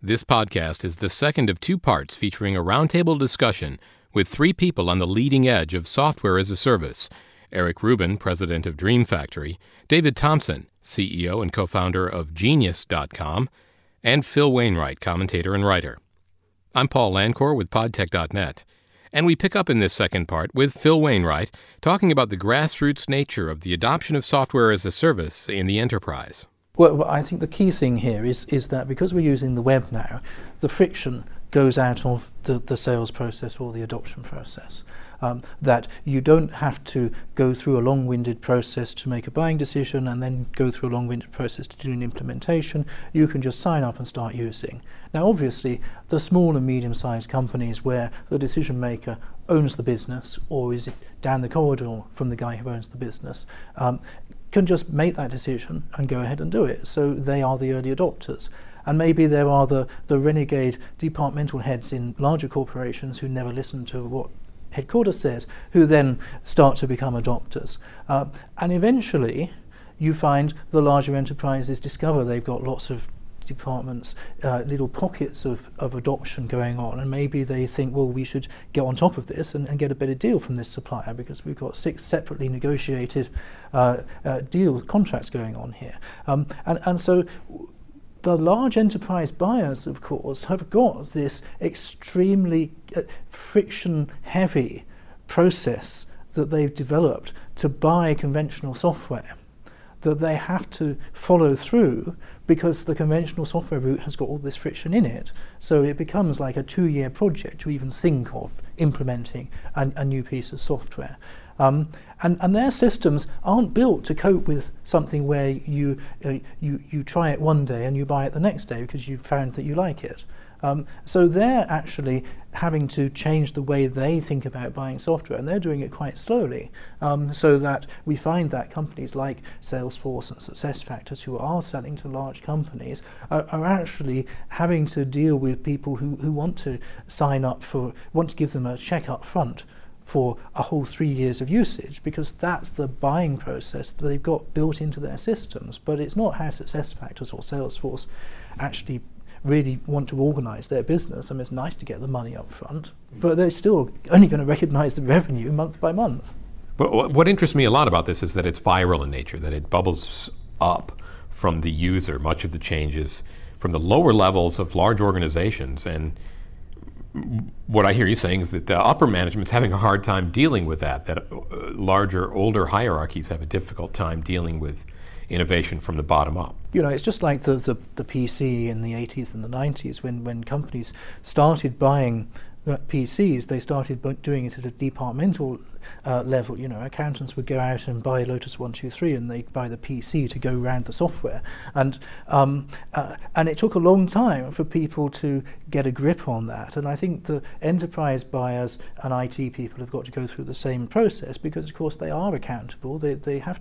This podcast is the second of two parts featuring a roundtable discussion with three people on the leading edge of software as a service: Eric Rubin, president of Dream Factory; David Thompson, CEO and co-founder of Genius.com; and Phil Wainwright, commentator and writer. I'm Paul Lancor with Podtech.net, and we pick up in this second part with Phil Wainwright talking about the grassroots nature of the adoption of software as a service in the enterprise. Well, I think the key thing here is that because we're using the web now, the friction goes out of the sales process or the adoption process. That you don't have to go through a long-winded process to make a buying decision and then go through a long-winded process to do an implementation. You can just sign up and start using. Now, obviously, the small and medium-sized companies where the decision maker owns the business or is down the corridor from the guy who owns the business, can just make that decision and go ahead and do it. So they are the early adopters. And maybe there are the renegade departmental heads in larger corporations who never listen to what headquarters says, who then start to become adopters. And eventually you find the larger enterprises discover they've got lots of departments, little pockets of adoption going on, and maybe they think, well, we should get on top of this and get a better deal from this supplier because we've got 6 separately negotiated contracts going on here. And so the large enterprise buyers, of course, have got this extremely friction-heavy process that they've developed to buy conventional software that they have to follow through because the conventional software route has got all this friction in it. So it becomes like a 2-year project to even think of implementing a new piece of software. And their systems aren't built to cope with something where you try it one day and you buy it the next day because you've found that you like it. So they're actually having to change the way they think about buying software, and they're doing it quite slowly, so that we find that companies like Salesforce and SuccessFactors, who are selling to large companies, are actually having to deal with people who want to sign up want to give them a check up front for a whole 3 years of usage, because that's the buying process that they've got built into their systems. But it's not how SuccessFactors or Salesforce actually really want to organise their business. I mean, it's nice to get the money up front, but they're still only going to recognise the revenue month by month. But what interests me a lot about this is that it's viral in nature, that it bubbles up from the user, much of the changes from the lower levels of large organizations. And what I hear you saying is that the upper management's having a hard time dealing with that larger, older hierarchies have a difficult time dealing with innovation from the bottom up. You know, it's just like the PC in the 80s and the 90s when companies started buying PCs. They started doing it at a departmental level. You know, accountants would go out and buy Lotus 123 and they'd buy the PC to go around the software. And it took a long time for people to get a grip on that. And I think the enterprise buyers and IT people have got to go through the same process because, of course, they are accountable. They have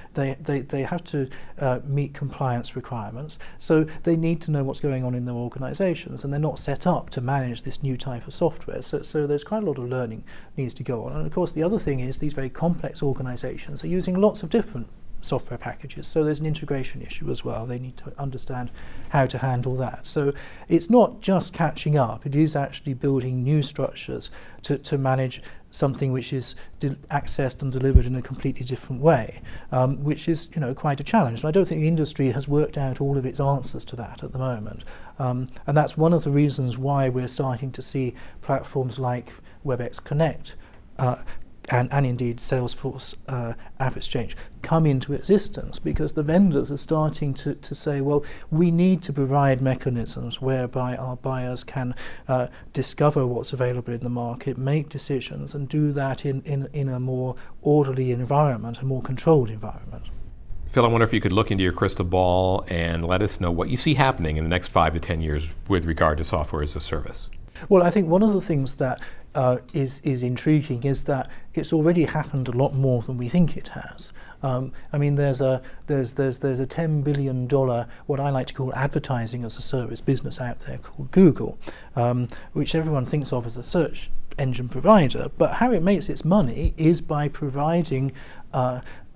to meet compliance requirements. So they need to know what's going on in their organizations, and they're not set up to manage this new type of software. So there's quite a lot of learning needs to go on. And of course, the other thing is these very complex organizations are using lots of different software packages, so there's an integration issue as well. They need to understand how to handle that. So it's not just catching up, it is actually building new structures to manage something which is accessed and delivered in a completely different way, which is, you know, quite a challenge. And I don't think the industry has worked out all of its answers to that at the moment. And that's one of the reasons why we're starting to see platforms like WebEx Connect and indeed Salesforce AppExchange come into existence, because the vendors are starting to say, well, we need to provide mechanisms whereby our buyers can discover what's available in the market, make decisions, and do that in a more orderly environment, a more controlled environment. Phil, I wonder if you could look into your crystal ball and let us know what you see happening in the next 5 to 10 years with regard to software as a service. Well, I think one of the things that is intriguing is that it's already happened a lot more than we think it has. I mean, there's a $10 billion, what I like to call advertising as a service business out there called Google, which everyone thinks of as a search engine provider. But how it makes its money is by providing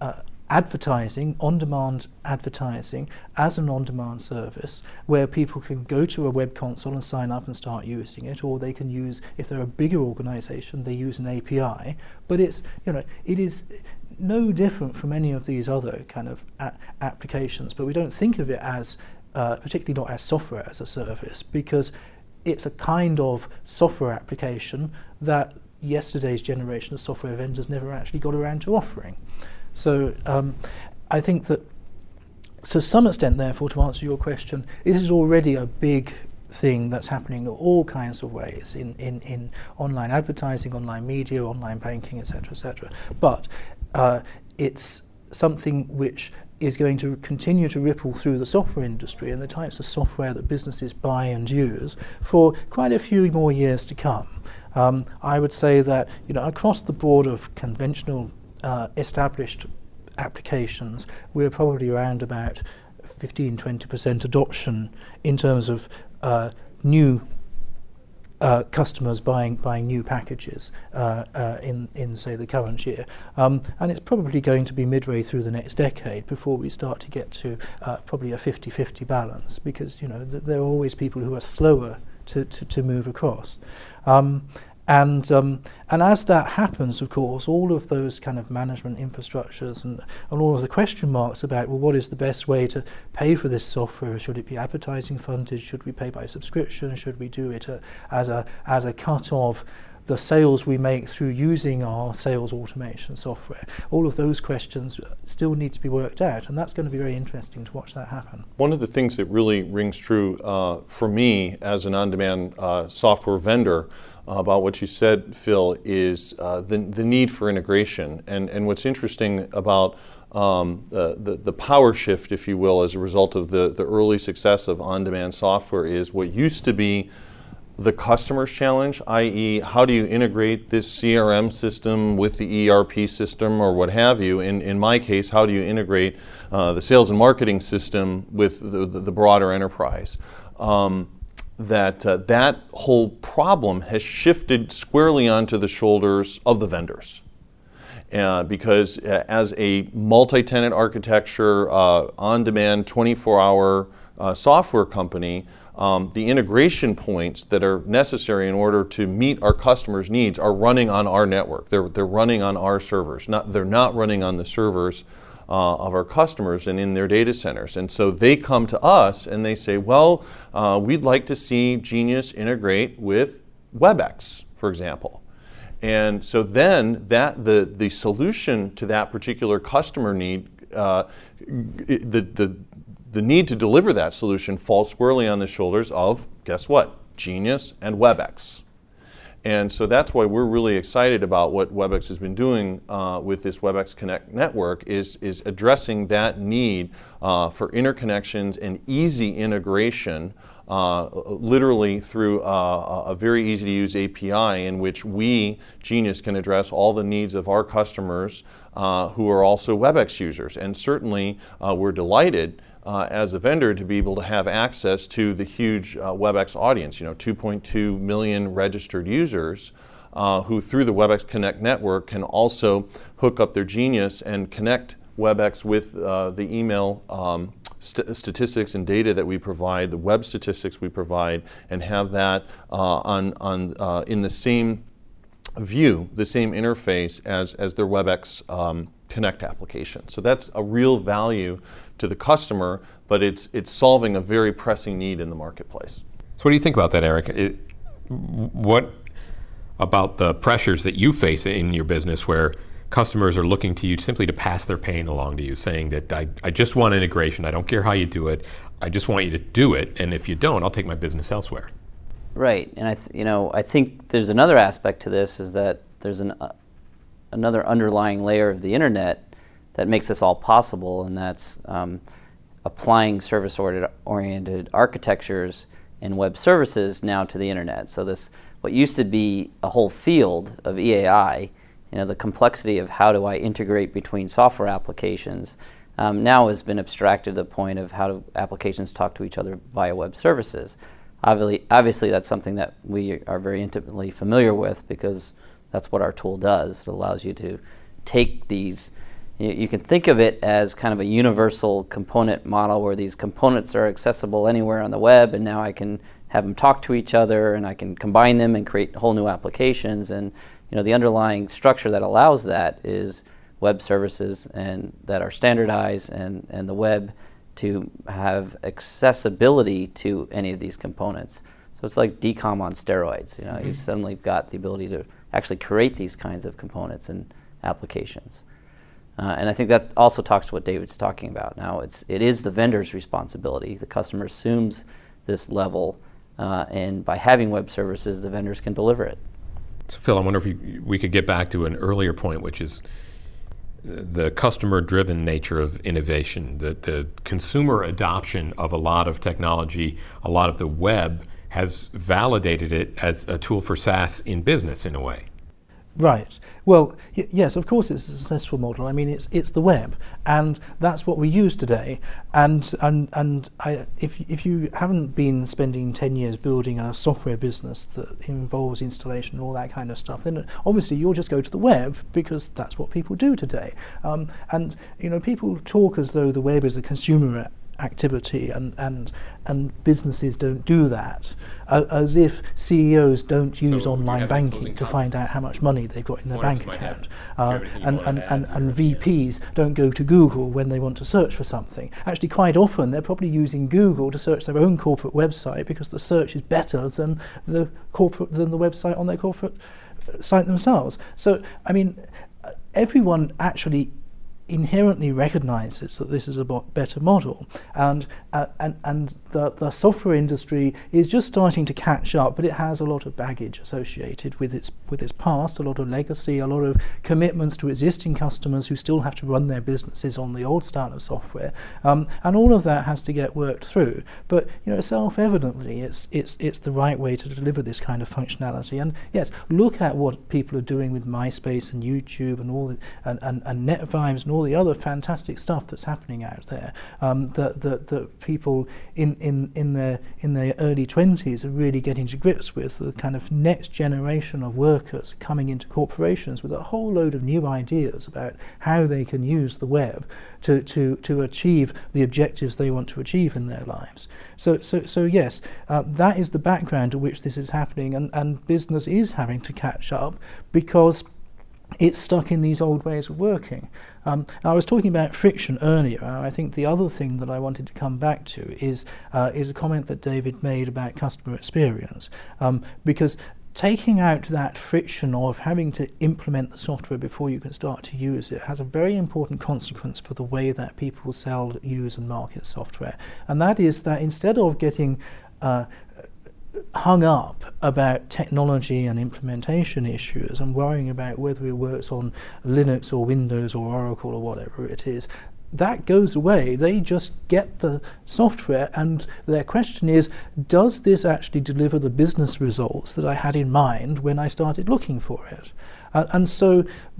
advertising, on-demand advertising as an on-demand service where people can go to a web console and sign up and start using it, or they can use, if they're a bigger organization, they use an API. But it is no different from any of these other kind of applications, but we don't think of it as, particularly not as software as a service, because it's a kind of software application that yesterday's generation of software vendors never actually got around to offering. So I think that, to some extent, therefore, to answer your question, this is already a big thing that's happening in all kinds of ways in online advertising, online media, online banking, etc., etc. But it's something which is going to continue to ripple through the software industry and the types of software that businesses buy and use for quite a few more years to come. I would say that across the board of conventional established applications, we're probably around about 15-20% adoption in terms of new customers buying new packages in say the current year, and it's probably going to be midway through the next decade before we start to get to probably a 50-50 balance, because there are always people who are slower to move across. And as that happens, of course, all of those kind of management infrastructures and all of the question marks about, well, what is the best way to pay for this software? Should it be advertising funded? Should we pay by subscription? Should we do it as a cut of the sales we make through using our sales automation software? All of those questions still need to be worked out, and that's going to be very interesting to watch that happen. One of the things that really rings true for me as an on-demand software vendor about what you said, Phil, is the need for integration. And what's interesting about the power shift, if you will, as a result of the early success of on-demand software is what used to be the customer's challenge, i.e. how do you integrate this CRM system with the ERP system or what have you. In my case, how do you integrate the sales and marketing system with the broader enterprise. That whole problem has shifted squarely onto the shoulders of the vendors. Because as a multi-tenant architecture, on-demand, 24-hour software company, the integration points that are necessary in order to meet our customers' needs are running on our network. They're running on our servers. They're not running on the servers of our customers and in their data centers. And so they come to us and they say, well, we'd like to see Genius integrate with WebEx, for example. And so then the solution to that particular customer need, the need to deliver that solution falls squarely on the shoulders of, guess what, Genius and WebEx. And so that's why we're really excited about what WebEx has been doing with this WebEx Connect network is addressing that need for interconnections and easy integration, literally through a very easy to use API in which we, Genius, can address all the needs of our customers who are also WebEx users. And certainly we're delighted as a vendor to be able to have access to the huge WebEx audience, 2.2 million registered users who through the WebEx Connect network can also hook up their Genius and connect WebEx with the email statistics and data that we provide, the web statistics we provide, and have that in the same view, the same interface as their WebEx Connect application. So that's a real value to the customer, but it's solving a very pressing need in the marketplace. So what do you think about that, Eric? What about the pressures that you face in your business where customers are looking to you simply to pass their pain along to you, saying that I just want integration, I don't care how you do it, I just want you to do it, and if you don't, I'll take my business elsewhere. Right, and I think there's another aspect to this, is that there's another underlying layer of the internet that makes this all possible, and that's applying service-oriented architectures and web services now to the internet. So this, what used to be a whole field of EAI, the complexity of how do I integrate between software applications, now has been abstracted to the point of how do applications talk to each other via web services. Obviously, that's something that we are very intimately familiar with because that's what our tool does. It allows you to take these you can think of it as kind of a universal component model where these components are accessible anywhere on the web, and now I can have them talk to each other, and I can combine them and create whole new applications. And the underlying structure that allows that is web services and that are standardized, and the web to have accessibility to any of these components. So it's like DCOM on steroids. You've suddenly got the ability to actually create these kinds of components and applications. And I think that also talks to what David's talking about. Now it is the vendor's responsibility. The customer assumes this level, and by having web services, the vendors can deliver it. So Phil, I wonder if we could get back to an earlier point, which is the customer-driven nature of innovation, the consumer adoption of a lot of technology, a lot of the web has validated it as a tool for SaaS in business in a way. Right. Well, yes, of course it's a successful model. I mean, it's the web, and that's what we use today. And if you haven't been spending 10 years building a software business that involves installation and all that kind of stuff, then obviously you'll just go to the web because that's what people do today. And people talk as though the web is a consumer activity, and businesses don't do that, as if CEOs don't use online banking to find out how much money they've got in their bank account, and VPs don't go to Google when they want to search for something. Actually, quite often they're probably using Google to search their own corporate website because the search is better than the website on their corporate site themselves. So I mean, everyone actually inherently recognizes that this is a better model, and the software industry is just starting to catch up, but it has a lot of baggage associated with its past, a lot of legacy, a lot of commitments to existing customers who still have to run their businesses on the old style of software, and all of that has to get worked through. But self-evidently, it's the right way to deliver this kind of functionality. And yes, look at what people are doing with MySpace and YouTube and all and NetVibes and all the other fantastic stuff that's happening out there, that people in their early 20s are really getting to grips with. The kind of next generation of workers coming into corporations with a whole load of new ideas about how they can use the web to achieve the objectives they want to achieve in their lives. So yes, that is the background to which this is happening, and business is having to catch up because it's stuck in these old ways of working. I was talking about friction earlier. I think the other thing that I wanted to come back to is a comment that David made about customer experience, because taking out that friction of having to implement the software before you can start to use it has a very important consequence for the way that people sell, use and market software. And that is that instead of getting hung up about technology and implementation issues and worrying about whether it works on Linux or Windows or Oracle or whatever it is, that goes away. They just get the software, and their question is, does this actually deliver the business results that I had in mind when I started looking for it? And so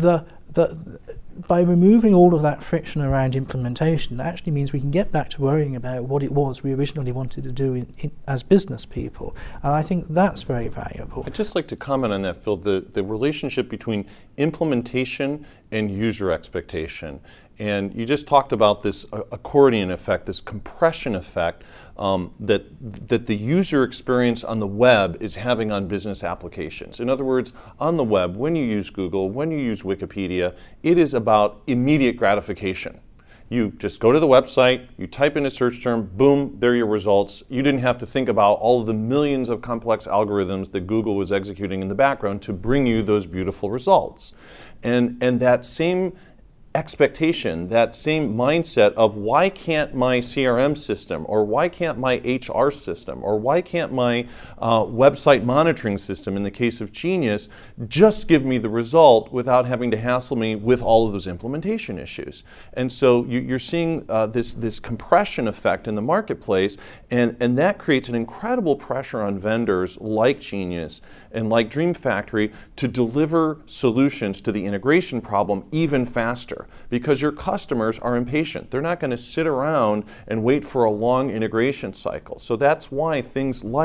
by removing all of that friction around implementation, it actually means we can get back to worrying about what it was we originally wanted to do as business people. And I think that's very valuable. I'd just like to comment on that, Phil, the relationship between implementation and user expectation. And you just talked about this accordion effect, this compression effect that the user experience on the web is having on business applications. In other words, on the web, when you use Google, when you use Wikipedia, it is about immediate gratification. You just go to the website, you type in a search term, boom, there are your results. You didn't have to think about all of the millions of complex algorithms that Google was executing in the background to bring you those beautiful results. And that same expectation, that same mindset of why can't my CRM system, or why can't my HR system, or why can't my website monitoring system in the case of Genius just give me the result without having to hassle me with all of those implementation issues. And so you're seeing this compression effect in the marketplace, and that creates an incredible pressure on vendors like Genius and like Dream Factory to deliver solutions to the integration problem even faster, because your customers are impatient. They're not going to sit around and wait for a long integration cycle. So that's why things like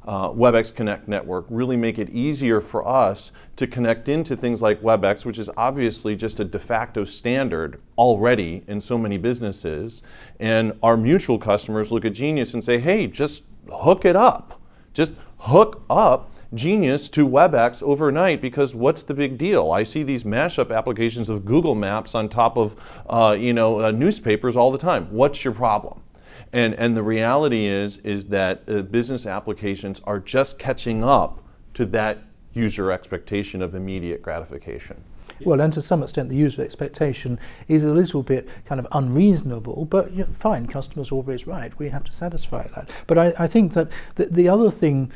WebEx Connect network really make it easier for us to connect into things like WebEx, which is obviously just a de facto standard already in so many businesses. And our mutual customers look at Genius and say, hey, just hook it up. Just hook up Genius to WebEx overnight, because what's the big deal? I see these mashup applications of Google Maps on top of newspapers all the time. What's your problem? And the reality is that business applications are just catching up to that user expectation of immediate gratification. Well, and to some extent the user expectation is a little bit kind of unreasonable, but fine, customers are always right. We have to satisfy that. But I think that the other thing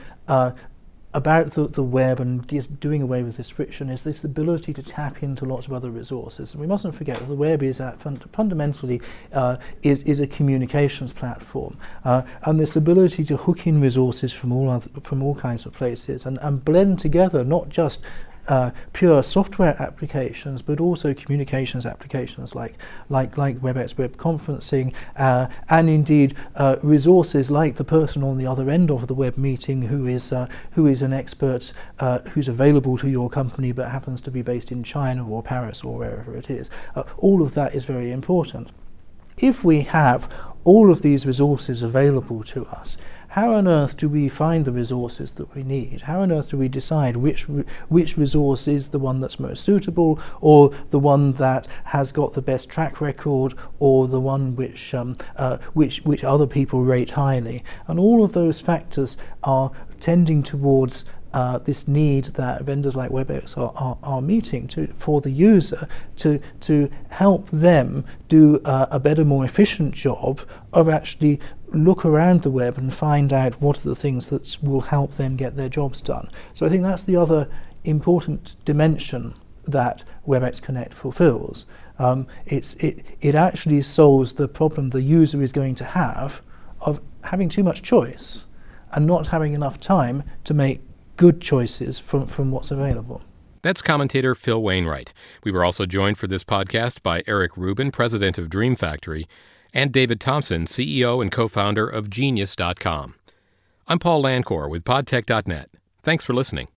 about the web and doing away with this friction is this ability to tap into lots of other resources. And we mustn't forget that the web is fundamentally is a communications platform, and this ability to hook in resources from all kinds of places and blend together not just pure software applications, but also communications applications like WebEx web conferencing, and indeed resources like the person on the other end of the web meeting who is an expert who's available to your company but happens to be based in China or Paris or wherever it is. All of that is very important. If we have all of these resources available to us, how on earth do we find the resources that we need? How on earth do we decide which resource is the one that's most suitable, or the one that has got the best track record, or the one which other people rate highly? And all of those factors are tending towards this need that vendors like WebEx are meeting for the user to help them do a better, more efficient job of actually look around the web and find out what are the things that will help them get their jobs done. So I think that's the other important dimension that WebEx Connect fulfills. It actually solves the problem the user is going to have of having too much choice and not having enough time to make good choices from what's available. That's commentator Phil Wainwright. We were also joined for this podcast by Eric Rubin, president of Dream Factory, and David Thompson, CEO and co-founder of Genius.com. I'm Paul Lancor with podtech.net. Thanks for listening.